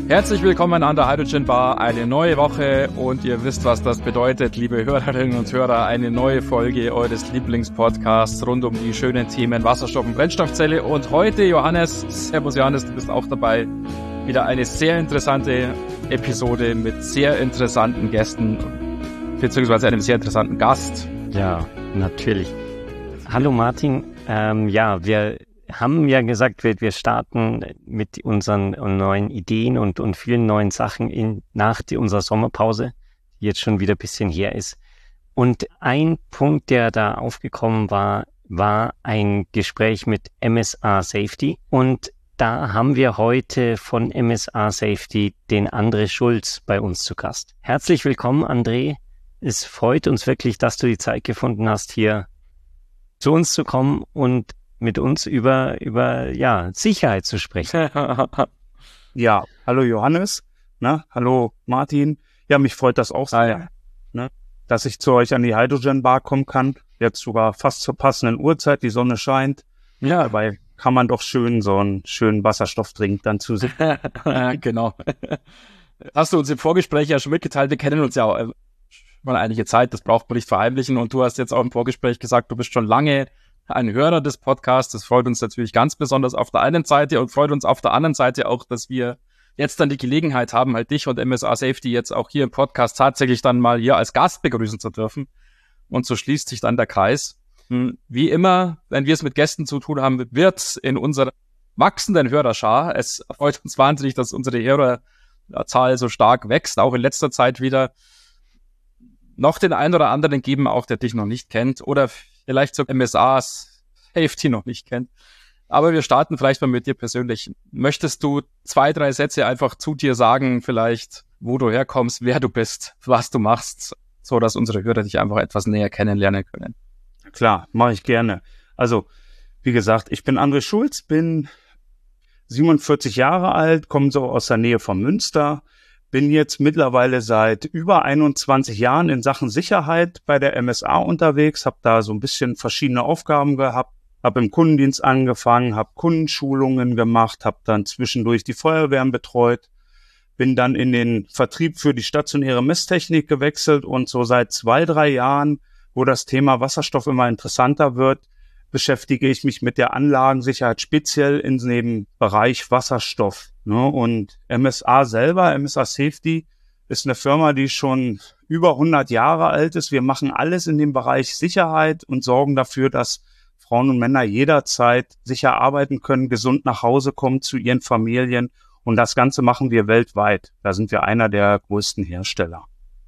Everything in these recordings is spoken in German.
Herzlich willkommen an der Hydrogen Bar, eine neue Woche und ihr wisst, was das bedeutet, liebe Hörerinnen und Hörer, eine neue Folge eures Lieblingspodcasts rund um die schönen Themen Wasserstoff und Brennstoffzelle. Und heute, Johannes, servus Johannes, du bist auch dabei, wieder eine sehr interessante Episode mit sehr interessanten Gästen, beziehungsweise einem sehr interessanten Gast. Ja, natürlich. Hallo Martin, wir haben ja gesagt, wir starten mit unseren neuen Ideen und vielen neuen Sachen nach unserer Sommerpause, die jetzt schon wieder ein bisschen her ist. Und ein Punkt, der da aufgekommen war ein Gespräch mit MSA Safety. Und da haben wir heute von MSA Safety den André Schulz bei uns zu Gast. Herzlich willkommen, André. Es freut uns wirklich, dass du die Zeit gefunden hast, hier zu uns zu kommen und mit uns über Sicherheit zu sprechen. Ja, hallo Johannes, hallo Martin. Ja, mich freut das auch sehr, dass ich zu euch an die Hydrogen Bar kommen kann. Jetzt sogar fast zur passenden Uhrzeit, die Sonne scheint. Ja. Dabei kann man doch schön so einen schönen Wasserstoffdrink dann zu sich. Genau. Hast du uns im Vorgespräch ja schon mitgeteilt, wir kennen uns ja auch mal einige Zeit, das braucht man nicht verheimlichen. Und du hast jetzt auch im Vorgespräch gesagt, du bist schon lange ein Hörer des Podcasts. Das freut uns natürlich ganz besonders auf der einen Seite und freut uns auf der anderen Seite auch, dass wir jetzt dann die Gelegenheit haben, halt dich und MSA Safety jetzt auch hier im Podcast tatsächlich dann mal hier als Gast begrüßen zu dürfen. Und so schließt sich dann der Kreis. Wie immer, wenn wir es mit Gästen zu tun haben, wird in unserer wachsenden Hörerschar, es freut uns wahnsinnig, dass unsere Hörerzahl so stark wächst, auch in letzter Zeit wieder, noch den einen oder anderen geben, auch der dich noch nicht kennt oder vielleicht zur MSA Safety noch nicht kennt. Aber wir starten vielleicht mal mit dir persönlich. Möchtest du 2, 3 Sätze einfach zu dir sagen, vielleicht, wo du herkommst, wer du bist, was du machst, so dass unsere Hörer dich einfach etwas näher kennenlernen können? Klar, mache ich gerne. Also, wie gesagt, ich bin André Schulz, bin 47 Jahre alt, komme so aus der Nähe von Münster, bin jetzt mittlerweile seit über 21 Jahren in Sachen Sicherheit bei der MSA unterwegs, habe da so ein bisschen verschiedene Aufgaben gehabt, habe im Kundendienst angefangen, habe Kundenschulungen gemacht, habe dann zwischendurch die Feuerwehren betreut, bin dann in den Vertrieb für die stationäre Messtechnik gewechselt und so seit 2, 3 Jahren, wo das Thema Wasserstoff immer interessanter wird, beschäftige ich mich mit der Anlagensicherheit speziell in dem Bereich Wasserstoff. Und MSA selber, MSA Safety, ist eine Firma, die schon über 100 Jahre alt ist. Wir machen alles in dem Bereich Sicherheit und sorgen dafür, dass Frauen und Männer jederzeit sicher arbeiten können, gesund nach Hause kommen zu ihren Familien. Und das Ganze machen wir weltweit. Da sind wir einer der größten Hersteller.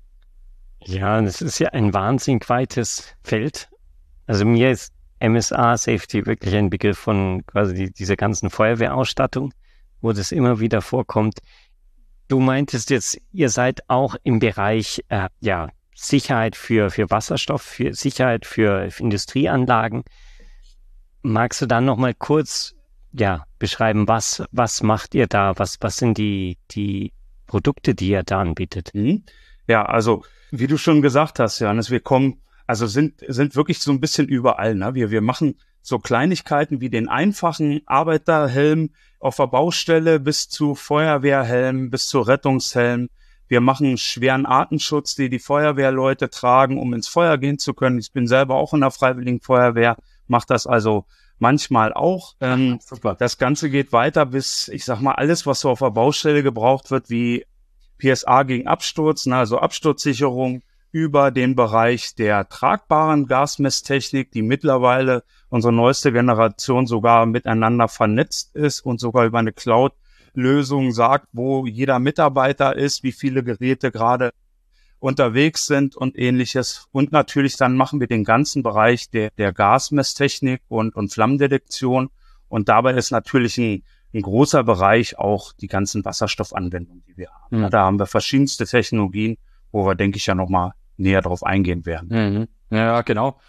Ja, das ist ja ein wahnsinnig weites Feld. Also mir ist MSA Safety wirklich ein Begriff von quasi dieser ganzen Feuerwehrausstattung, wo das immer wieder vorkommt. Du meintest jetzt, ihr seid auch im Bereich Sicherheit für Wasserstoff, für Sicherheit für Industrieanlagen. Magst du dann noch mal kurz beschreiben, was macht ihr da? Was sind die Produkte, die ihr da anbietet? Ja, also wie du schon gesagt hast, Johannes, wir kommen sind wirklich so ein bisschen überall. Wir machen so Kleinigkeiten wie den einfachen Arbeiterhelm auf der Baustelle bis zu Feuerwehrhelm, bis zu Rettungshelm. Wir machen schweren Artenschutz, die Feuerwehrleute tragen, um ins Feuer gehen zu können. Ich bin selber auch in der Freiwilligen Feuerwehr, mache das also manchmal auch. Super. Das Ganze geht weiter bis, ich sag mal, alles, was so auf der Baustelle gebraucht wird, wie PSA gegen Absturz, also Absturzsicherung, über den Bereich der tragbaren Gasmesstechnik, die mittlerweile unsere neueste Generation sogar miteinander vernetzt ist und sogar über eine Cloud-Lösung sagt, wo jeder Mitarbeiter ist, wie viele Geräte gerade unterwegs sind und ähnliches. Und natürlich dann machen wir den ganzen Bereich der Gasmesstechnik und Flammendetektion. Und dabei ist natürlich ein großer Bereich auch die ganzen Wasserstoffanwendungen, die wir haben. Ja, da haben wir verschiedenste Technologien, wo wir, denke ich, ja nochmal näher drauf eingehen werden. Ja, genau.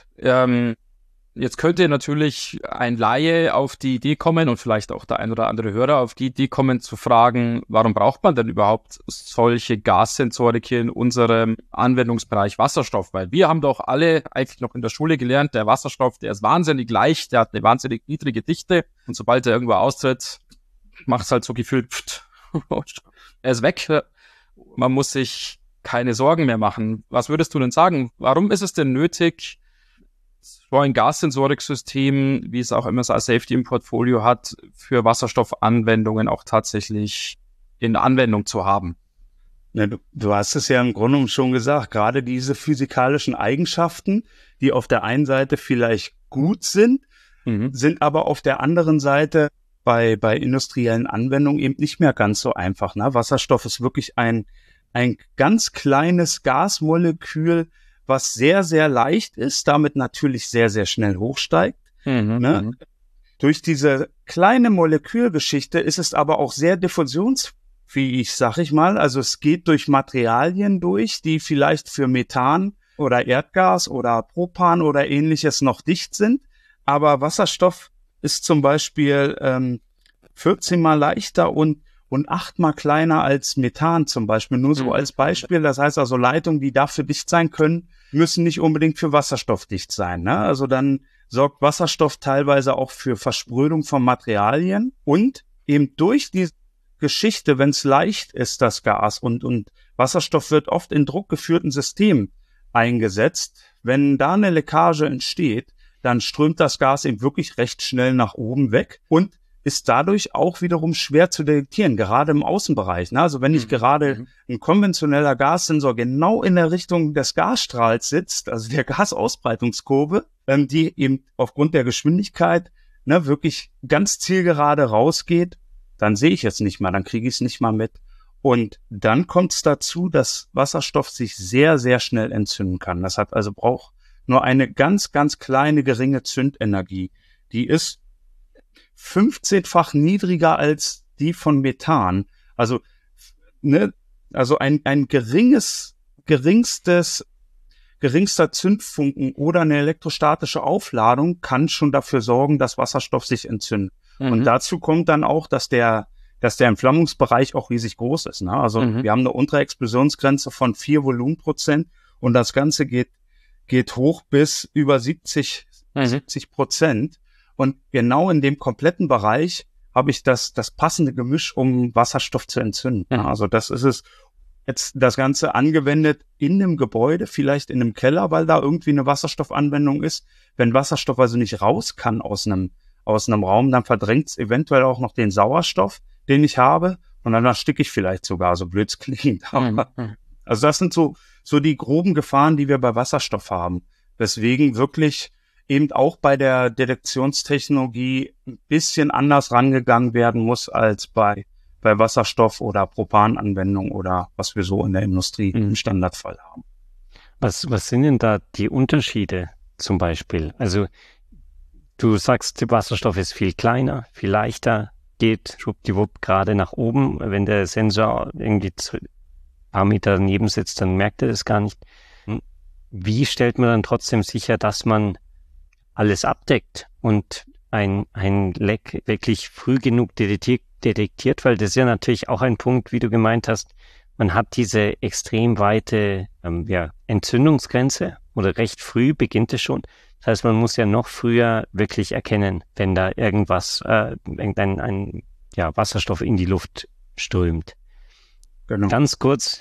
Jetzt könnte natürlich ein Laie auf die Idee kommen und vielleicht auch der ein oder andere Hörer auf die Idee kommen zu fragen, warum braucht man denn überhaupt solche Gassensorik hier in unserem Anwendungsbereich Wasserstoff? Weil wir haben doch alle eigentlich noch in der Schule gelernt, der Wasserstoff, der ist wahnsinnig leicht, der hat eine wahnsinnig niedrige Dichte und sobald er irgendwo austritt, macht es halt so gefühlt Er ist weg. Man muss sich keine Sorgen mehr machen. Was würdest du denn sagen? Warum ist es denn nötig, so ein Gassensorik-System, wie es auch MSA Safety im Portfolio hat, für Wasserstoffanwendungen auch tatsächlich in Anwendung zu haben? Ja, du hast es ja im Grunde genommen schon gesagt, gerade diese physikalischen Eigenschaften, die auf der einen Seite vielleicht gut sind, sind aber auf der anderen Seite bei industriellen Anwendungen eben nicht mehr ganz so einfach. Ne? Wasserstoff ist wirklich ein ganz kleines Gasmolekül, was sehr, sehr leicht ist, damit natürlich sehr, sehr schnell hochsteigt. Ne? Durch diese kleine Molekülgeschichte ist es aber auch sehr diffusionsfähig, sag ich mal. Also es geht durch Materialien durch, die vielleicht für Methan oder Erdgas oder Propan oder ähnliches noch dicht sind. Aber Wasserstoff ist zum Beispiel 14 mal leichter und 8 mal kleiner als Methan zum Beispiel, nur so als Beispiel. Das heißt also, Leitungen, die dafür dicht sein können, müssen nicht unbedingt für Wasserstoff dicht sein. Ne? Also dann sorgt Wasserstoff teilweise auch für Versprödung von Materialien und eben durch die Geschichte, wenn es leicht ist, das Gas und Wasserstoff wird oft in druckgeführten Systemen eingesetzt. Wenn da eine Leckage entsteht, dann strömt das Gas eben wirklich recht schnell nach oben weg und ist dadurch auch wiederum schwer zu detektieren, gerade im Außenbereich. Ne? Also wenn nicht gerade ein konventioneller Gassensor genau in der Richtung des Gasstrahls sitzt, also der Gasausbreitungskurve, die eben aufgrund der Geschwindigkeit wirklich ganz zielgerade rausgeht, dann sehe ich es nicht mal, dann kriege ich es nicht mal mit. Und dann kommt es dazu, dass Wasserstoff sich sehr, sehr schnell entzünden kann. Das hat also braucht nur eine ganz, ganz kleine, geringe Zündenergie. Die ist 15-fach niedriger als die von Methan. Also, also ein geringster Zündfunken oder eine elektrostatische Aufladung kann schon dafür sorgen, dass Wasserstoff sich entzündet. Und dazu kommt dann auch, dass der Entflammungsbereich auch riesig groß ist. Ne? Also wir haben eine untere Explosionsgrenze von 4 Volumenprozent und das Ganze geht hoch bis über 70%. Und genau in dem kompletten Bereich habe ich das passende Gemisch, um Wasserstoff zu entzünden. Also das ist es jetzt das Ganze angewendet in einem Gebäude, vielleicht in einem Keller, weil da irgendwie eine Wasserstoffanwendung ist. Wenn Wasserstoff also nicht raus kann aus einem Raum, dann verdrängt es eventuell auch noch den Sauerstoff, den ich habe. Und dann ersticke ich vielleicht sogar, so blöd es klingt. Also das sind so die groben Gefahren, die wir bei Wasserstoff haben. Weswegen wirklich eben auch bei der Detektionstechnologie ein bisschen anders rangegangen werden muss als bei Wasserstoff- oder Propananwendung oder was wir so in der Industrie im Standardfall haben. Was sind denn da die Unterschiede zum Beispiel? Also du sagst, der Wasserstoff ist viel kleiner, viel leichter, geht schwuppdiwupp gerade nach oben. Wenn der Sensor irgendwie ein paar Meter daneben sitzt, dann merkt er das gar nicht. Wie stellt man dann trotzdem sicher, dass man alles abdeckt und ein Leck wirklich früh genug detektiert? Weil das ist ja natürlich auch ein Punkt, wie du gemeint hast, man hat diese extrem weite Entzündungsgrenze oder recht früh beginnt es schon. Das heißt, man muss ja noch früher wirklich erkennen, wenn da irgendwas, irgendein Wasserstoff in die Luft strömt. Genau. Ganz kurz,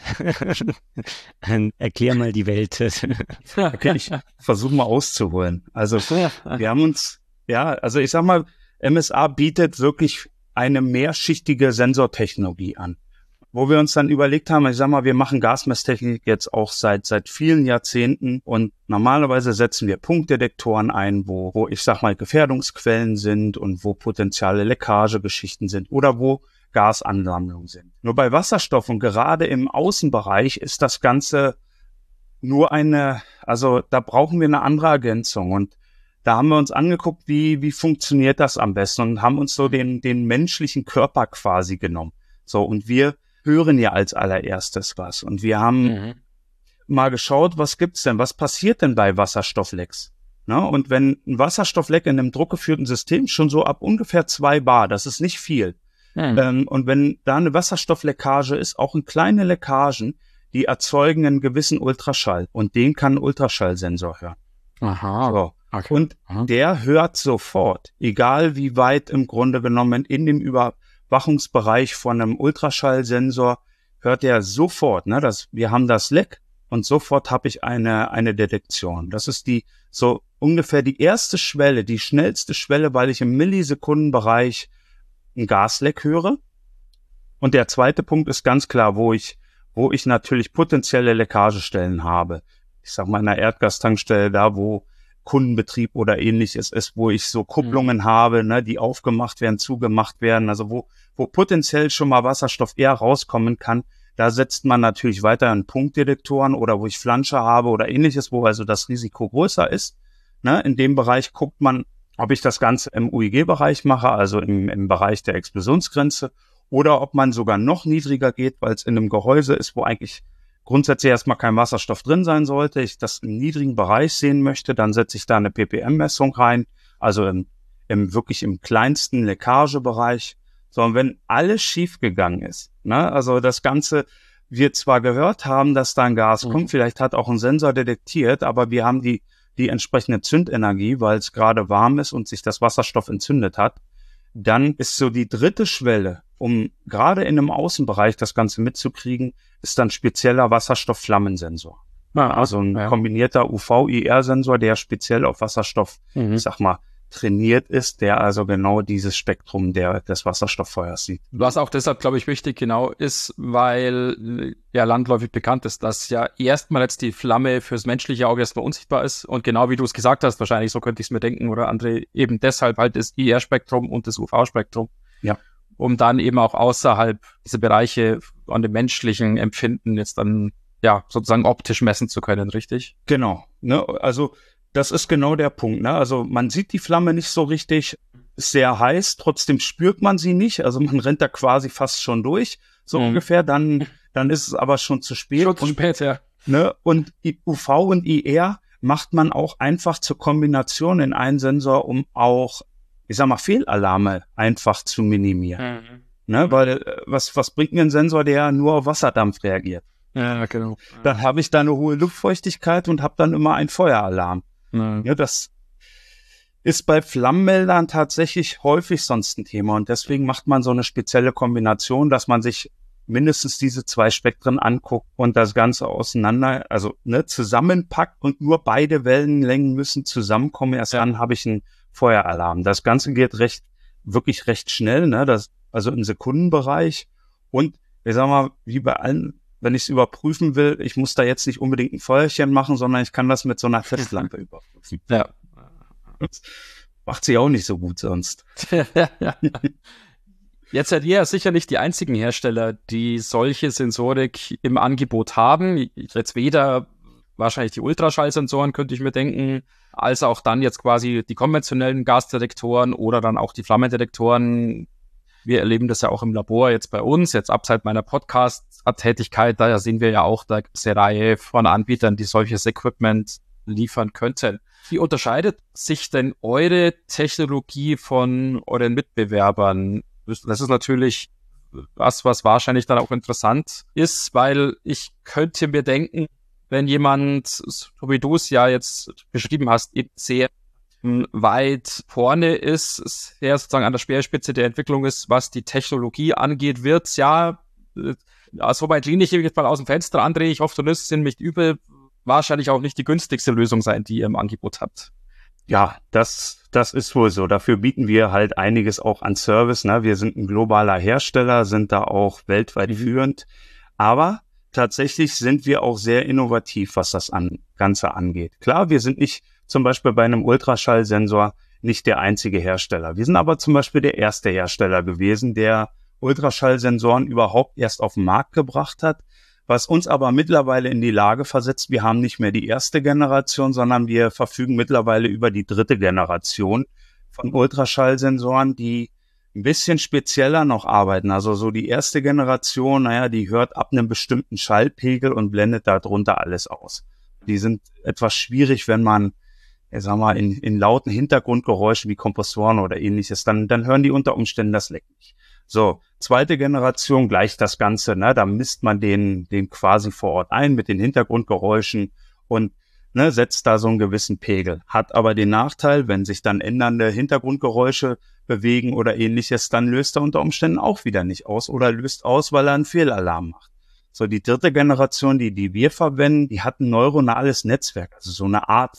erklär mal die Welt. Okay, ich versuche mal auszuholen. Also wir haben uns, also ich sag mal, MSA bietet wirklich eine mehrschichtige Sensortechnologie an. Wo wir uns dann überlegt haben, ich sag mal, wir machen Gasmesstechnik jetzt auch seit vielen Jahrzehnten und normalerweise setzen wir Punktdetektoren ein, wo ich sag mal Gefährdungsquellen sind und wo potenzielle Leckagegeschichten sind oder wo Gasansammlungen sind. Nur bei Wasserstoff und gerade im Außenbereich ist das Ganze nur da brauchen wir eine andere Ergänzung und da haben wir uns angeguckt, wie funktioniert das am besten und haben uns so den menschlichen Körper quasi genommen. So, und wir hören ja als allererstes was. Und wir haben mal geschaut, was gibt's denn? Was passiert denn bei Wasserstofflecks? Na, und wenn ein Wasserstoffleck in einem druckgeführten System schon so ab ungefähr 2 bar, das ist nicht viel. Und wenn da eine Wasserstoffleckage ist, auch in kleine Leckagen, die erzeugen einen gewissen Ultraschall. Und den kann ein Ultraschallsensor hören. Aha. So. Okay. Und der hört sofort, egal wie weit im Grunde genommen in dem Überwachungsbereich von einem Ultraschallsensor hört er sofort, ne, wir haben das Leck und sofort habe ich eine Detektion. Das ist so ungefähr die erste Schwelle, die schnellste Schwelle, weil ich im Millisekundenbereich ein Gasleck höre. Und der zweite Punkt ist ganz klar, wo ich natürlich potenzielle Leckagestellen habe. Ich sag mal in einer Erdgastankstelle, da wo Kundenbetrieb oder ähnliches ist, wo ich so Kupplungen habe, ne, die aufgemacht werden, zugemacht werden, also wo potenziell schon mal Wasserstoff eher rauskommen kann. Da setzt man natürlich weiter Punktdetektoren oder wo ich Flansche habe oder ähnliches, wo also das Risiko größer ist. Ne, in dem Bereich guckt man, ob ich das Ganze im UIG-Bereich mache, also im Bereich der Explosionsgrenze, oder ob man sogar noch niedriger geht, weil es in einem Gehäuse ist, wo eigentlich grundsätzlich erstmal kein Wasserstoff drin sein sollte. Ich das im niedrigen Bereich sehen möchte, dann setze ich da eine ppm-Messung rein, also wirklich im kleinsten Leckagebereich. So, und wenn alles schief gegangen ist, ne, also das Ganze, wir zwar gehört haben, dass da ein Gas kommt, vielleicht hat auch ein Sensor detektiert, aber wir haben die entsprechende Zündenergie, weil es gerade warm ist und sich das Wasserstoff entzündet hat, dann ist so die dritte Schwelle, um gerade in einem Außenbereich das Ganze mitzukriegen, ist dann spezieller Wasserstoffflammensensor. Also ein kombinierter UV-IR-Sensor, der speziell auf Wasserstoff, ich sag mal, trainiert ist, der also genau dieses Spektrum des Wasserstofffeuers sieht. Was auch deshalb, glaube ich, wichtig genau ist, weil ja landläufig bekannt ist, dass ja erstmal jetzt die Flamme fürs menschliche Auge erstmal unsichtbar ist und genau wie du es gesagt hast, wahrscheinlich so könnte ich es mir denken oder André, eben deshalb halt das IR-Spektrum und das UV-Spektrum. Ja. Um dann eben auch außerhalb dieser Bereiche an dem menschlichen Empfinden jetzt dann ja sozusagen optisch messen zu können, richtig? Genau, ne, also das ist genau der Punkt, ne? Also man sieht die Flamme nicht so richtig, ist sehr heiß, trotzdem spürt man sie nicht, also man rennt da quasi fast schon durch, so ungefähr, dann ist es aber schon zu spät. Schon zu spät, ja. Ne? Und UV und IR macht man auch einfach zur Kombination in einen Sensor, um auch, ich sag mal, Fehlalarme einfach zu minimieren. Ne? Weil was bringt mir ein Sensor, der nur auf Wasserdampf reagiert? Ja, genau. Dann habe ich da eine hohe Luftfeuchtigkeit und habe dann immer einen Feueralarm. Ja, das ist bei Flammenmeldern tatsächlich häufig sonst ein Thema und deswegen macht man so eine spezielle Kombination, dass man sich mindestens diese zwei Spektren anguckt und das Ganze auseinander, also zusammenpackt und nur beide Wellenlängen müssen zusammenkommen. Erst dann habe ich einen Feueralarm. Das Ganze geht wirklich recht schnell, ne? Also im Sekundenbereich und ich sag mal, wie bei allen, wenn ich es überprüfen will, ich muss da jetzt nicht unbedingt ein Feuerchen machen, sondern ich kann das mit so einer Festlampe überprüfen. Ja. Das macht sie auch nicht so gut sonst. Jetzt seid ihr ja sicher nicht die einzigen Hersteller, die solche Sensorik im Angebot haben. Jetzt weder wahrscheinlich die Ultraschallsensoren, könnte ich mir denken, als auch dann jetzt quasi die konventionellen Gasdetektoren oder dann auch die Flammendetektoren. Wir erleben das ja auch im Labor jetzt bei uns, jetzt abseits meiner Podcast-Tätigkeit, da sehen wir ja auch, da gibt es eine Reihe von Anbietern, die solches Equipment liefern könnten. Wie unterscheidet sich denn eure Technologie von euren Mitbewerbern? Das ist natürlich was wahrscheinlich dann auch interessant ist, weil ich könnte mir denken, wenn jemand, so wie du es ja jetzt beschrieben hast, eben sehr weit vorne ist, sehr sozusagen an der Speerspitze der Entwicklung ist, was die Technologie angeht, wird ja, so weit lehne ich jetzt mal aus dem Fenster, André, ich hoffe, du nimmst es nicht übel, wahrscheinlich auch nicht die günstigste Lösung sein, die ihr im Angebot habt. Ja, das ist wohl so. Dafür bieten wir halt einiges auch an Service, ne? Wir sind ein globaler Hersteller, sind da auch weltweit führend, aber tatsächlich sind wir auch sehr innovativ, was das Ganze angeht. Klar, wir sind nicht zum Beispiel bei einem Ultraschallsensor nicht der einzige Hersteller. Wir sind aber zum Beispiel der erste Hersteller gewesen, der Ultraschallsensoren überhaupt erst auf den Markt gebracht hat, was uns aber mittlerweile in die Lage versetzt, wir haben nicht mehr die erste Generation, sondern wir verfügen mittlerweile über die dritte Generation von Ultraschallsensoren, die ein bisschen spezieller noch arbeiten. Also so die erste Generation, die hört ab einem bestimmten Schallpegel und blendet darunter alles aus. Die sind etwas schwierig, wenn man, ich sag mal, in lauten Hintergrundgeräuschen wie Kompressoren oder ähnliches, dann hören die unter Umständen das Leck nicht. So, zweite Generation gleicht das Ganze, da misst man den quasi vor Ort ein mit den Hintergrundgeräuschen und ne, setzt da so einen gewissen Pegel. Hat aber den Nachteil, wenn sich dann ändernde Hintergrundgeräusche bewegen oder ähnliches, dann löst er unter Umständen auch wieder nicht aus oder löst aus, weil er einen Fehlalarm macht. So, die dritte Generation, die wir verwenden, die hat ein neuronales Netzwerk, also so eine Art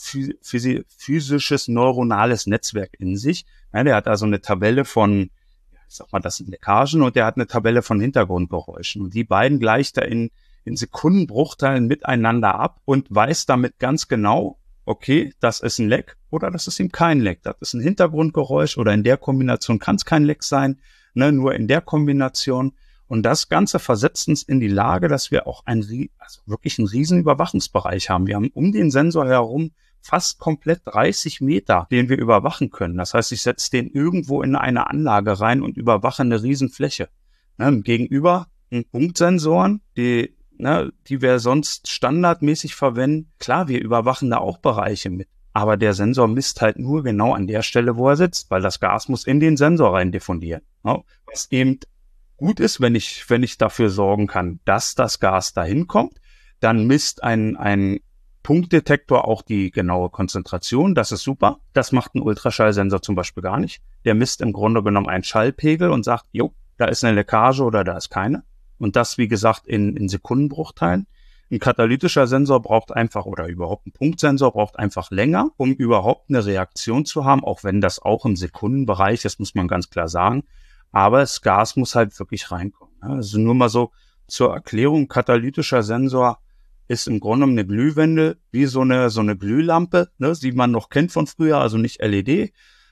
physisches neuronales Netzwerk in sich. Ja, der hat also eine Tabelle von, ich sag mal, das sind Leckagen, und der hat eine Tabelle von Hintergrundgeräuschen. Und die beiden gleicht er in Sekundenbruchteilen miteinander ab und weiß damit ganz genau, okay, das ist ein Leck oder das ist eben kein Leck. Das ist ein Hintergrundgeräusch oder in der Kombination kann es kein Leck sein, ne, nur in der Kombination. Und das Ganze versetzt uns in die Lage, dass wir auch wirklich einen riesen Überwachungsbereich haben. Wir haben um den Sensor herum fast komplett 30 Meter, den wir überwachen können. Das heißt, ich setze den irgendwo in eine Anlage rein und überwache eine riesen Fläche. Ne, gegenüber Punktsensoren, die wir sonst standardmäßig verwenden. Klar, wir überwachen da auch Bereiche mit. Aber der Sensor misst halt nur genau an der Stelle, wo er sitzt, weil das Gas muss in den Sensor rein diffundieren. Ja, was eben gut ist, wenn ich dafür sorgen kann, dass das Gas dahin kommt, dann misst ein Punktdetektor auch die genaue Konzentration. Das ist super. Das macht ein Ultraschallsensor zum Beispiel gar nicht. Der misst im Grunde genommen einen Schallpegel und sagt, jo, da ist eine Leckage oder da ist keine. Und das, wie gesagt, in Sekundenbruchteilen. Ein katalytischer Sensor braucht einfach, oder überhaupt ein Punktsensor braucht einfach länger, um überhaupt eine Reaktion zu haben, auch wenn das auch im Sekundenbereich ist, muss man ganz klar sagen. Aber das Gas muss halt wirklich reinkommen. Also nur mal so zur Erklärung, katalytischer Sensor ist im Grunde genommen eine Glühwende, wie so eine Glühlampe, ne, die man noch kennt von früher, also nicht LED.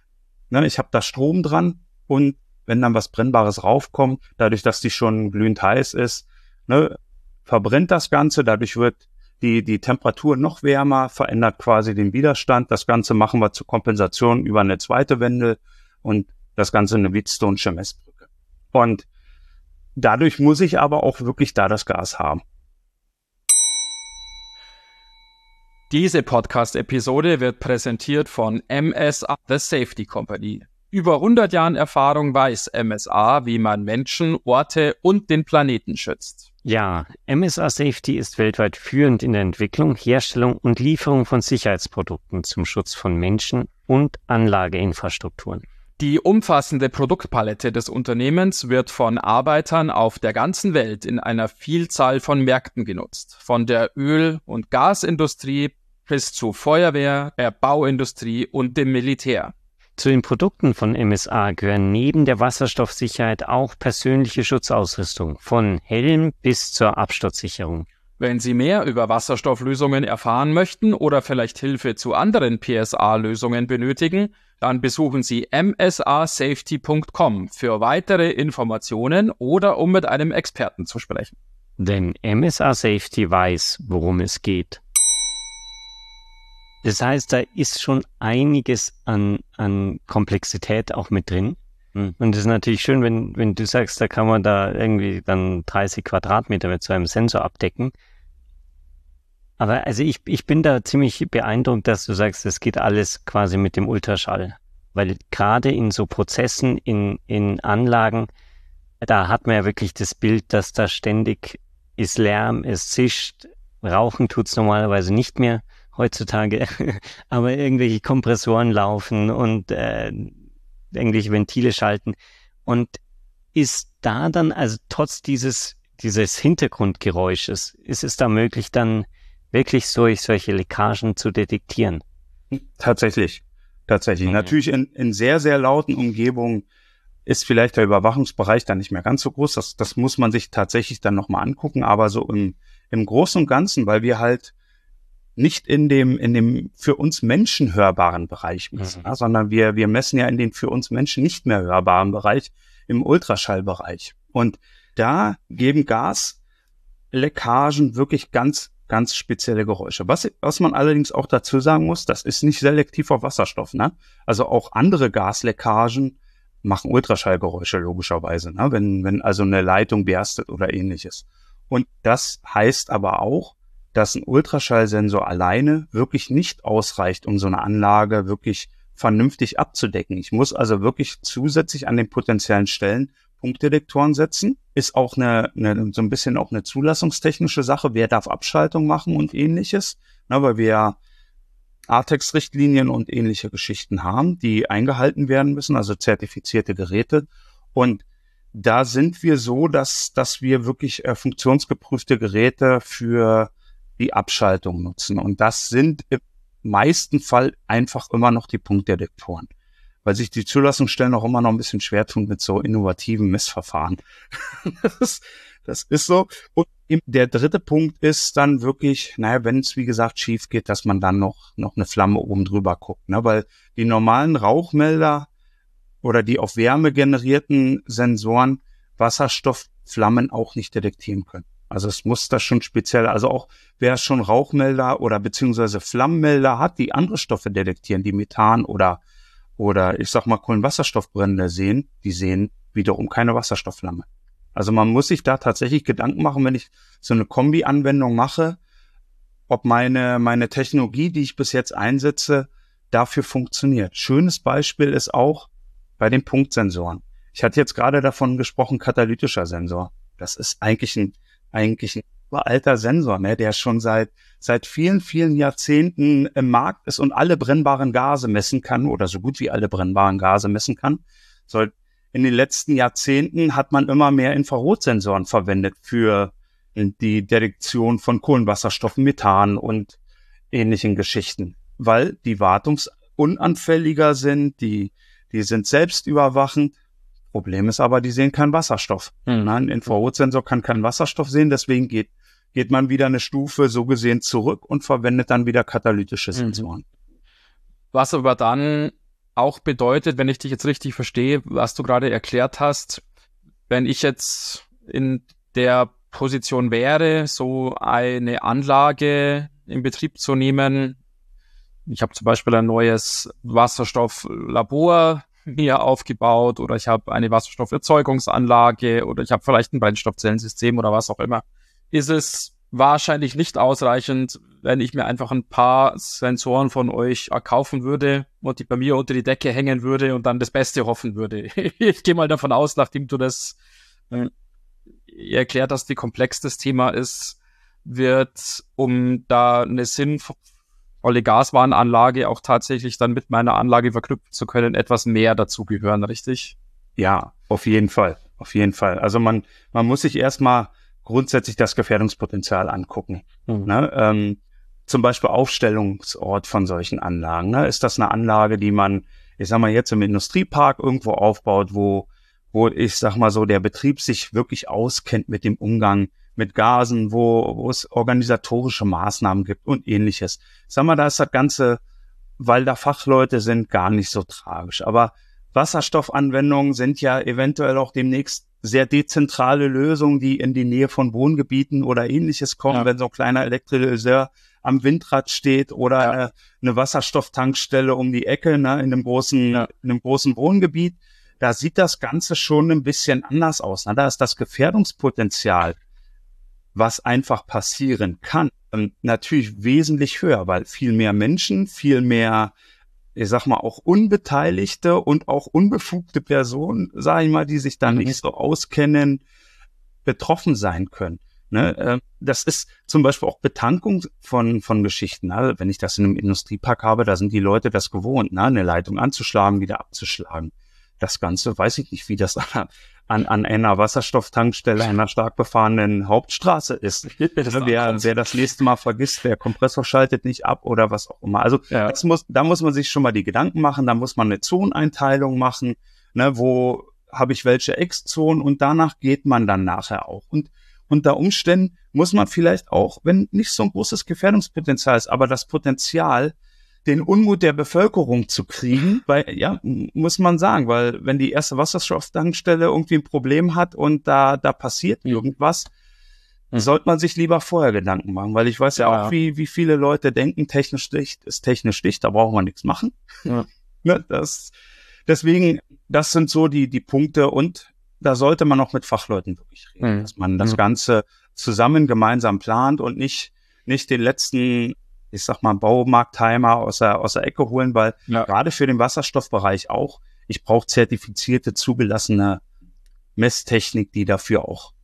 Ne, ich habe da Strom dran und wenn dann was Brennbares raufkommt, dadurch, dass die schon glühend heiß ist, ne, verbrennt das Ganze, dadurch wird die Temperatur noch wärmer, verändert quasi den Widerstand. Das Ganze machen wir zur Kompensation über eine zweite Wende und das Ganze eine Wheatstone'sche Messbrücke. Und dadurch muss ich aber auch wirklich da das Gas haben. Diese Podcast-Episode wird präsentiert von MSA, The Safety Company. Über 100 Jahren Erfahrung weiß MSA, wie man Menschen, Orte und den Planeten schützt. Ja, MSA Safety ist weltweit führend in der Entwicklung, Herstellung und Lieferung von Sicherheitsprodukten zum Schutz von Menschen und Anlageinfrastrukturen. Die umfassende Produktpalette des Unternehmens wird von Arbeitern auf der ganzen Welt in einer Vielzahl von Märkten genutzt. Von der Öl- und Gasindustrie bis zu Feuerwehr, der Bauindustrie und dem Militär. Zu den Produkten von MSA gehören neben der Wasserstoffsicherheit auch persönliche Schutzausrüstung, von Helm bis zur Absturzsicherung. Wenn Sie mehr über Wasserstofflösungen erfahren möchten oder vielleicht Hilfe zu anderen PSA-Lösungen benötigen, dann besuchen Sie msasafety.com für weitere Informationen oder um mit einem Experten zu sprechen. Denn MSA Safety weiß, worum es geht. Das heißt, da ist schon einiges an Komplexität auch mit drin. Und es ist natürlich schön, wenn du sagst, da kann man da irgendwie dann 30 Quadratmeter mit so einem Sensor abdecken. Aber also ich bin da ziemlich beeindruckt, dass du sagst, das geht alles quasi mit dem Ultraschall. Weil gerade in so Prozessen, in Anlagen, da hat man ja wirklich das Bild, dass da ständig ist Lärm, es zischt, rauchen tut's normalerweise nicht mehr heutzutage, aber irgendwelche Kompressoren laufen und irgendwelche Ventile schalten. Und ist da dann, also trotz dieses Hintergrundgeräusches, ist es da möglich, dann wirklich solche Leckagen zu detektieren? Tatsächlich. Natürlich in sehr, sehr lauten Umgebungen ist vielleicht der Überwachungsbereich dann nicht mehr ganz so groß. Das muss man sich tatsächlich dann nochmal angucken, aber so im Großen und Ganzen, weil wir halt nicht in dem für uns Menschen hörbaren Bereich messen, sondern wir messen ja in den für uns Menschen nicht mehr hörbaren Bereich, im Ultraschallbereich. Und da geben Gasleckagen wirklich ganz, ganz spezielle Geräusche. Was man allerdings auch dazu sagen muss, das ist nicht selektiv auf Wasserstoff, ne? Also auch andere Gasleckagen machen Ultraschallgeräusche logischerweise, ne? Wenn also eine Leitung berstet oder ähnliches. Und das heißt aber auch, dass ein Ultraschallsensor alleine wirklich nicht ausreicht, um so eine Anlage wirklich vernünftig abzudecken. Ich muss also wirklich zusätzlich an den potenziellen Stellen Punktdetektoren setzen. Ist auch so ein bisschen auch eine zulassungstechnische Sache. Wer darf Abschaltung machen und ähnliches? Na, weil wir ATEX-Richtlinien und ähnliche Geschichten haben, die eingehalten werden müssen, also zertifizierte Geräte. Und da sind wir so, dass wir wirklich funktionsgeprüfte Geräte für die Abschaltung nutzen. Und das sind im meisten Fall einfach immer noch die Punktdetektoren, weil sich die Zulassungsstellen auch immer noch ein bisschen schwer tun mit so innovativen Messverfahren. Das ist so. Und der dritte Punkt ist dann wirklich, wenn es wie gesagt schief geht, dass man dann noch eine Flamme oben drüber guckt, ne? Weil die normalen Rauchmelder oder die auf Wärme generierten Sensoren Wasserstoffflammen auch nicht detektieren können. Also es muss das schon speziell, also auch wer schon Rauchmelder oder beziehungsweise Flammenmelder hat, die andere Stoffe detektieren, die Methan oder ich sag mal Kohlenwasserstoffbrände sehen, die sehen wiederum keine Wasserstoffflamme. Also man muss sich da tatsächlich Gedanken machen, wenn ich so eine Kombi-Anwendung mache, ob meine Technologie, die ich bis jetzt einsetze, dafür funktioniert. Schönes Beispiel ist auch bei den Punktsensoren. Ich hatte jetzt gerade davon gesprochen, katalytischer Sensor. Das ist eigentlich ein uralter Sensor, ne, der schon seit vielen, vielen Jahrzehnten im Markt ist und alle brennbaren Gase messen kann oder so gut wie alle brennbaren Gase messen kann. In den letzten Jahrzehnten hat man immer mehr Infrarotsensoren verwendet für die Detektion von Kohlenwasserstoffen, Methan und ähnlichen Geschichten, weil die wartungsunanfälliger sind, die sind selbstüberwachend. Problem ist aber, die sehen keinen Wasserstoff. Ein Infrarotsensor kann keinen Wasserstoff sehen, deswegen geht man wieder eine Stufe so gesehen zurück und verwendet dann wieder katalytische Sensoren. Was aber dann auch bedeutet, wenn ich dich jetzt richtig verstehe, was du gerade erklärt hast, wenn ich jetzt in der Position wäre, so eine Anlage in Betrieb zu nehmen, ich habe zum Beispiel ein neues Wasserstofflabor mir aufgebaut oder ich habe eine Wasserstofferzeugungsanlage oder ich habe vielleicht ein Brennstoffzellensystem oder was auch immer, ist es wahrscheinlich nicht ausreichend, wenn ich mir einfach ein paar Sensoren von euch kaufen würde und die bei mir unter die Decke hängen würde und dann das Beste hoffen würde. Ich gehe mal davon aus, nachdem du das erklärt hast, wie komplex das Thema ist, wird, um da eine sinnvolle Gaswarnanlage auch tatsächlich dann mit meiner Anlage verknüpfen zu können, etwas mehr dazugehören, richtig? Ja, auf jeden Fall. Auf jeden Fall. Also man muss sich erstmal grundsätzlich das Gefährdungspotenzial angucken. Ne? Zum Beispiel Aufstellungsort von solchen Anlagen. Ne? Ist das eine Anlage, die man, ich sag mal, jetzt im Industriepark irgendwo aufbaut, wo ich sag mal so, der Betrieb sich wirklich auskennt mit dem Umgang mit Gasen, wo es organisatorische Maßnahmen gibt und ähnliches. Ich sag mal, da ist das Ganze, weil da Fachleute sind, gar nicht so tragisch. Aber Wasserstoffanwendungen sind ja eventuell auch demnächst sehr dezentrale Lösungen, die in die Nähe von Wohngebieten oder ähnliches kommen, wenn so ein kleiner Elektrolyseur am Windrad steht oder eine Wasserstofftankstelle um die Ecke, ne, in einem großen Wohngebiet. Da sieht das Ganze schon ein bisschen anders aus. Ne? Da ist das Gefährdungspotenzial, was einfach passieren kann, natürlich wesentlich höher, weil viel mehr Menschen, viel mehr, ich sag mal, auch unbeteiligte und auch unbefugte Personen, sage ich mal, die sich da nicht so auskennen, betroffen sein können. Ne? Das ist zum Beispiel auch Betankung von Geschichten. Ne? Wenn ich das in einem Industriepark habe, da sind die Leute das gewohnt, ne? Eine Leitung anzuschlagen, wieder abzuschlagen. Das Ganze, weiß ich nicht, wie das an einer Wasserstofftankstelle einer stark befahrenen Hauptstraße ist. Wer das nächste Mal vergisst, der Kompressor schaltet nicht ab oder was auch immer. Also da muss man sich schon mal die Gedanken machen, da muss man eine Zoneneinteilung machen, ne, wo habe ich welche Ex-Zonen und danach geht man dann nachher auch. Und unter Umständen muss man vielleicht auch, wenn nicht so ein großes Gefährdungspotenzial ist, aber das Potenzial, den Unmut der Bevölkerung zu kriegen, weil, muss man sagen, weil wenn die erste Wasserstofftankstelle irgendwie ein Problem hat und da passiert irgendwas, sollte man sich lieber vorher Gedanken machen, weil ich weiß ja auch, wie viele Leute denken, technisch dicht ist technisch dicht, da braucht man nichts machen. Ja. Ne, deswegen, das sind so die Punkte und da sollte man auch mit Fachleuten wirklich reden, dass man das Ganze zusammen gemeinsam plant und nicht den letzten, ich sag mal, Baumarktheimer aus der Ecke holen, weil gerade für den Wasserstoffbereich auch, ich brauche zertifizierte, zugelassene Messtechnik, die dafür auch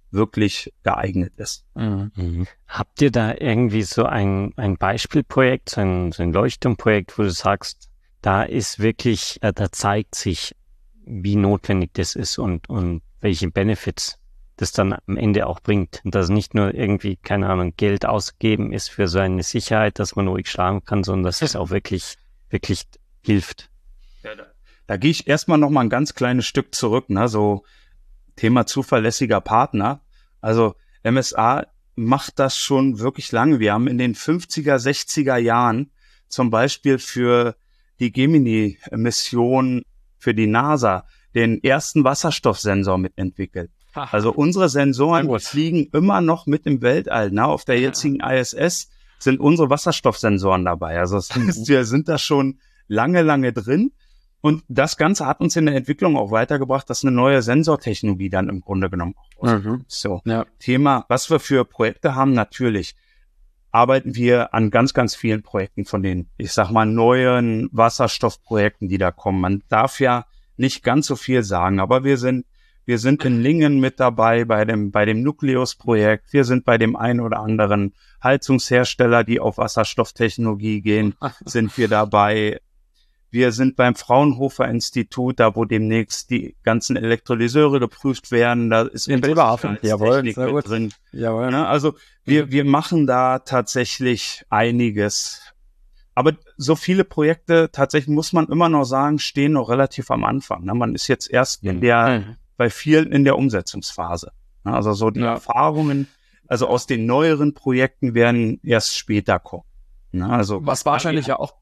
wirklich geeignet ist. Habt ihr da irgendwie so ein Beispielprojekt, so ein Leuchtturmprojekt, wo du sagst, da ist wirklich, da zeigt sich, wie notwendig das ist und welche Benefits das dann am Ende auch bringt. Und dass nicht nur irgendwie, keine Ahnung, Geld ausgeben ist für so eine Sicherheit, dass man ruhig schlafen kann, sondern dass es auch wirklich hilft. Ja, da gehe ich erstmal noch mal ein ganz kleines Stück zurück, ne? So Thema zuverlässiger Partner. Also MSA macht das schon wirklich lange. Wir haben in den 50er, 60er Jahren zum Beispiel für die Gemini-Mission für die NASA den ersten Wasserstoffsensor mitentwickelt. Also unsere Sensoren fliegen immer noch mit im Weltall. Ne? Auf der jetzigen ISS sind unsere Wasserstoffsensoren dabei. Also das heißt, wir sind da schon lange drin. Und das Ganze hat uns in der Entwicklung auch weitergebracht, dass eine neue Sensortechnologie dann im Grunde genommen auch so. Ja. Thema, was wir für Projekte haben, natürlich arbeiten wir an ganz vielen Projekten von den, ich sag mal, neuen Wasserstoffprojekten, die da kommen. Man darf ja nicht ganz so viel sagen, aber wir sind in Lingen mit dabei bei dem Nucleus-Projekt. Wir sind bei dem einen oder anderen Heizungshersteller, die auf Wasserstofftechnologie gehen, sind wir dabei. Wir sind beim Fraunhofer-Institut, da wo demnächst die ganzen Elektrolyseure geprüft werden. Da ist in Bremerhaven Technik mit drin. Jawohl. Also wir machen da tatsächlich einiges. Aber so viele Projekte, tatsächlich muss man immer noch sagen, stehen noch relativ am Anfang. Man ist jetzt erst bei vielen in der Umsetzungsphase. Also so die Erfahrungen, also aus den neueren Projekten werden erst später kommen. Also was wahrscheinlich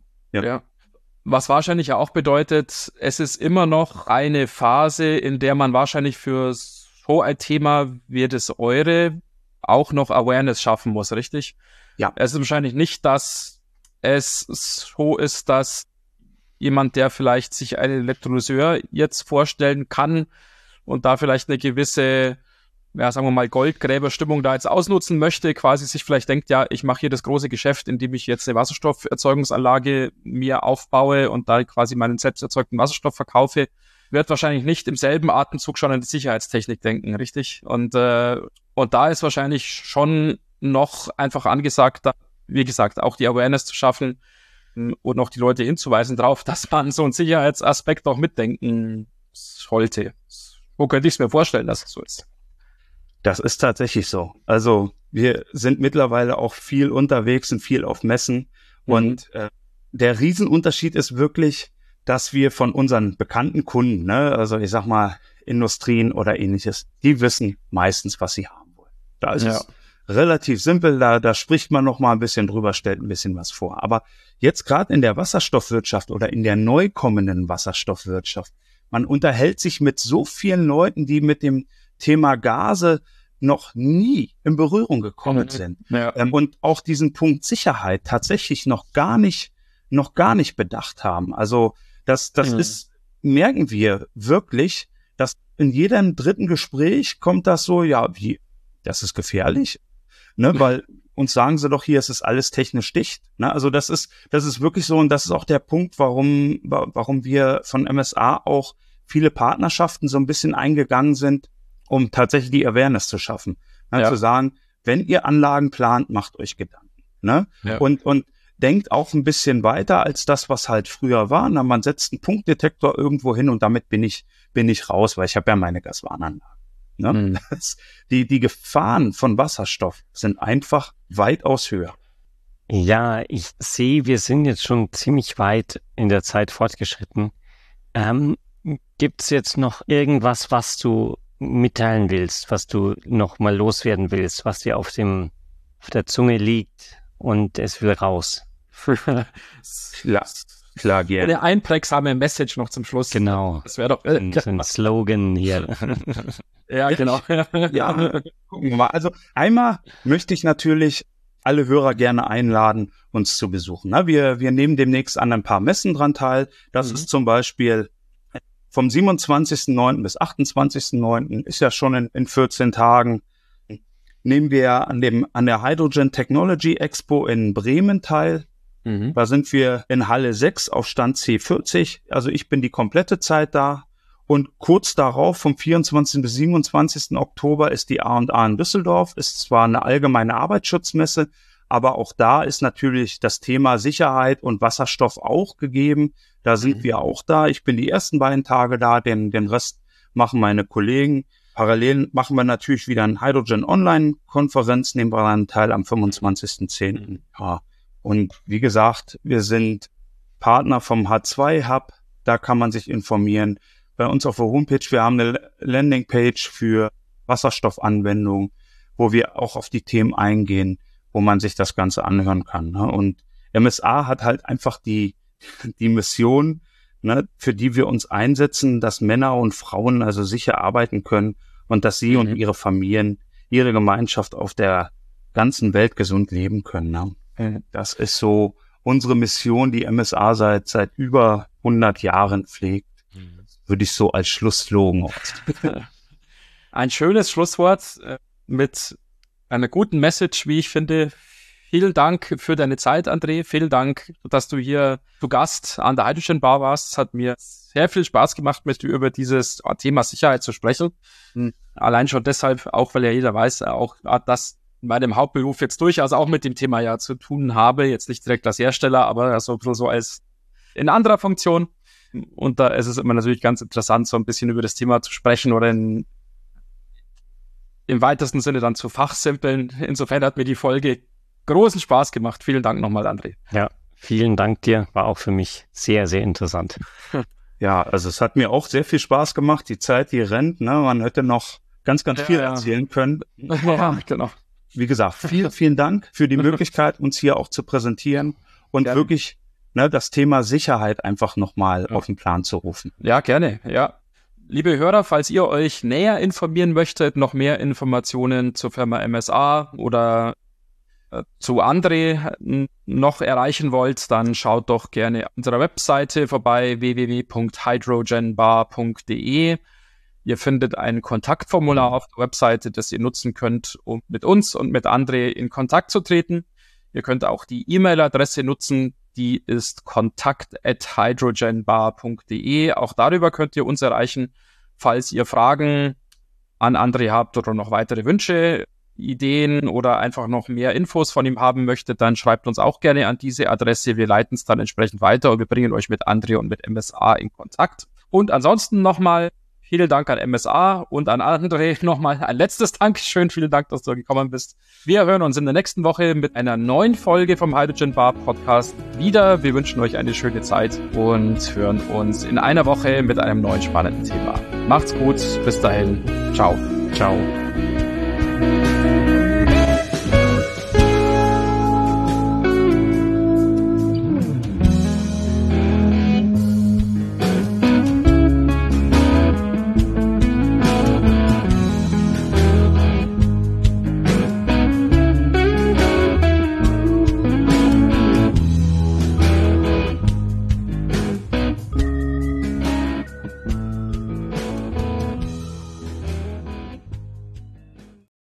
was wahrscheinlich auch bedeutet, es ist immer noch eine Phase, in der man wahrscheinlich für so ein Thema wie das eure auch noch Awareness schaffen muss, richtig? Ja. Es ist wahrscheinlich nicht, dass es so ist, dass jemand, der vielleicht sich einen Elektrolyseur jetzt vorstellen kann und da vielleicht eine gewisse, sagen wir mal, Goldgräberstimmung da jetzt ausnutzen möchte, quasi sich vielleicht denkt, ja, ich mache hier das große Geschäft, indem ich jetzt eine Wasserstofferzeugungsanlage mir aufbaue und da quasi meinen selbst erzeugten Wasserstoff verkaufe, wird wahrscheinlich nicht im selben Atemzug schon an die Sicherheitstechnik denken, richtig? Und da ist wahrscheinlich schon noch einfach angesagt, wie gesagt, auch die Awareness zu schaffen und noch die Leute hinzuweisen darauf, dass man so einen Sicherheitsaspekt auch mitdenken sollte. Wo könnte ich es mir vorstellen, dass es so ist? Das ist tatsächlich so. Also wir sind mittlerweile auch viel unterwegs und viel auf Messen. Und der Riesenunterschied ist wirklich, dass wir von unseren bekannten Kunden, also ich sag mal Industrien oder ähnliches, die wissen meistens, was sie haben wollen. Da ist es relativ simpel, da spricht man noch mal ein bisschen drüber, stellt ein bisschen was vor. Aber jetzt gerade in der Wasserstoffwirtschaft oder in der neu kommenden Wasserstoffwirtschaft, man unterhält sich mit so vielen Leuten, die mit dem Thema Gase noch nie in Berührung gekommen sind. Ja. Und auch diesen Punkt Sicherheit tatsächlich noch gar nicht bedacht haben. Also das ist, merken wir wirklich, dass in jedem dritten Gespräch kommt das so, das ist gefährlich, weil uns sagen sie doch hier, es ist alles technisch dicht. Also das ist wirklich so, und das ist auch der Punkt, warum wir von MSA auch viele Partnerschaften so ein bisschen eingegangen sind, um tatsächlich die Awareness zu schaffen. Zu sagen, wenn ihr Anlagen plant, macht euch Gedanken. Ja. Und denkt auch ein bisschen weiter als das, was halt früher war. Man setzt einen Punktdetektor irgendwo hin und damit bin ich raus, weil ich habe ja meine Gaswarnanlage. Die Gefahren von Wasserstoff sind einfach weitaus höher. Ja, ich sehe, wir sind jetzt schon ziemlich weit in der Zeit fortgeschritten. Gibt's jetzt noch irgendwas, was du mitteilen willst, was du noch mal loswerden willst, was dir auf der Zunge liegt und es will raus? Klar, gerne. Eine einprägsame Message noch zum Schluss. Genau. Das wäre doch ein Slogan hier. Ja, genau. Ja, gucken wir mal. Also einmal möchte ich natürlich alle Hörer gerne einladen, uns zu besuchen. Wir nehmen demnächst an ein paar Messen dran teil. Das ist zum Beispiel vom 27.09. bis 28.09. ist ja schon in 14 Tagen. Nehmen wir an der Hydrogen Technology Expo in Bremen teil. Da sind wir in Halle 6 auf Stand C40. Also ich bin die komplette Zeit da. Und kurz darauf, vom 24. bis 27. Oktober, ist die A&A in Düsseldorf. Ist zwar eine allgemeine Arbeitsschutzmesse, aber auch da ist natürlich das Thema Sicherheit und Wasserstoff auch gegeben. Da sind wir auch da. Ich bin die ersten beiden Tage da, den Rest machen meine Kollegen. Parallel machen wir natürlich wieder eine Hydrogen-Online-Konferenz, nehmen wir dann teil am 25.10. Ja. Und wie gesagt, wir sind Partner vom H2-Hub. Da kann man sich informieren. Bei uns auf der Homepage, wir haben eine Landingpage für Wasserstoffanwendungen, wo wir auch auf die Themen eingehen, wo man sich das Ganze anhören kann. Ne? Und MSA hat halt einfach die Mission, ne, für die wir uns einsetzen, dass Männer und Frauen also sicher arbeiten können und dass sie und ihre Familien, ihre Gemeinschaft auf der ganzen Welt gesund leben können. Ne? Das ist so unsere Mission, die MSA seit über 100 Jahren pflegt. Würde ich so als Schlussslogan. Ein schönes Schlusswort mit einer guten Message, wie ich finde. Vielen Dank für deine Zeit, André. Vielen Dank, dass du hier zu Gast an der Hydrogen Bar warst. Es hat mir sehr viel Spaß gemacht, mit dir über dieses Thema Sicherheit zu sprechen. Allein schon deshalb, auch weil ja jeder weiß, auch dass in meinem Hauptberuf jetzt durchaus auch mit dem Thema ja zu tun habe. Jetzt nicht direkt als Hersteller, aber so als in anderer Funktion. Und da ist es immer natürlich ganz interessant, so ein bisschen über das Thema zu sprechen oder im weitesten Sinne dann zu fachsimpeln. Insofern hat mir die Folge großen Spaß gemacht. Vielen Dank nochmal, André. Ja, vielen Dank dir. War auch für mich sehr, sehr interessant. Ja, also es hat mir auch sehr viel Spaß gemacht. Die Zeit, die rennt, ne? Man hätte noch ganz viel erzählen können. Ja, genau. Wie gesagt, vielen Dank für die Möglichkeit, uns hier auch zu präsentieren und wirklich das Thema Sicherheit einfach nochmal auf den Plan zu rufen. Ja, gerne, ja. Liebe Hörer, falls ihr euch näher informieren möchtet, noch mehr Informationen zur Firma MSA oder zu André noch erreichen wollt, dann schaut doch gerne auf unserer Webseite vorbei, www.hydrogenbar.de. Ihr findet ein Kontaktformular auf der Webseite, das ihr nutzen könnt, um mit uns und mit André in Kontakt zu treten. Ihr könnt auch die E-Mail-Adresse nutzen, die ist kontakt@hydrogenbar.de. Auch darüber könnt ihr uns erreichen, falls ihr Fragen an André habt oder noch weitere Wünsche, Ideen oder einfach noch mehr Infos von ihm haben möchtet, dann schreibt uns auch gerne an diese Adresse. Wir leiten es dann entsprechend weiter und wir bringen euch mit André und mit MSA in Kontakt. Und ansonsten nochmal vielen Dank an MSA und an André nochmal ein letztes Dankeschön. Vielen Dank, dass du gekommen bist. Wir hören uns in der nächsten Woche mit einer neuen Folge vom Hydrogen Bar Podcast wieder. Wir wünschen euch eine schöne Zeit und hören uns in einer Woche mit einem neuen spannenden Thema. Macht's gut. Bis dahin. Ciao. Ciao.